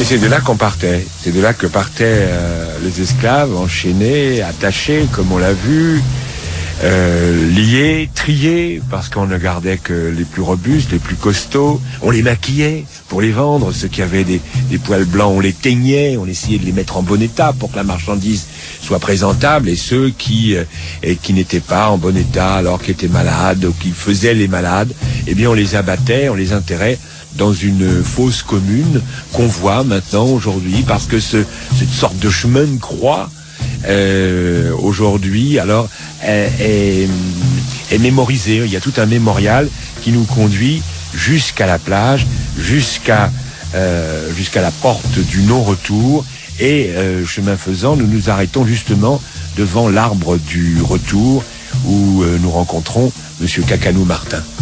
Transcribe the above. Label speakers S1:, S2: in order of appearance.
S1: c'est de là qu'on partait. C'est de là que partaient les esclaves, enchaînés, attachés, comme on l'a vu, liés, triés, parce qu'on ne gardait que les plus robustes, les plus costauds. On les maquillait pour les vendre. Ceux qui avaient des poils blancs, on les teignait, on essayait de les mettre en bon état pour que la marchandise soit présentable. Et ceux qui n'étaient pas en bon état, alors qu'ils étaient malades, ou qui faisaient les malades, eh bien on les abattait, on les enterrait dans une fosse commune qu'on voit maintenant, aujourd'hui, parce que cette sorte de chemin de croix, aujourd'hui, alors, est mémorisé. Il y a tout un mémorial qui nous conduit jusqu'à la plage, jusqu'à la porte du non-retour. Et chemin faisant, nous nous arrêtons justement devant l'arbre du retour où nous rencontrons Monsieur Cacano Martin.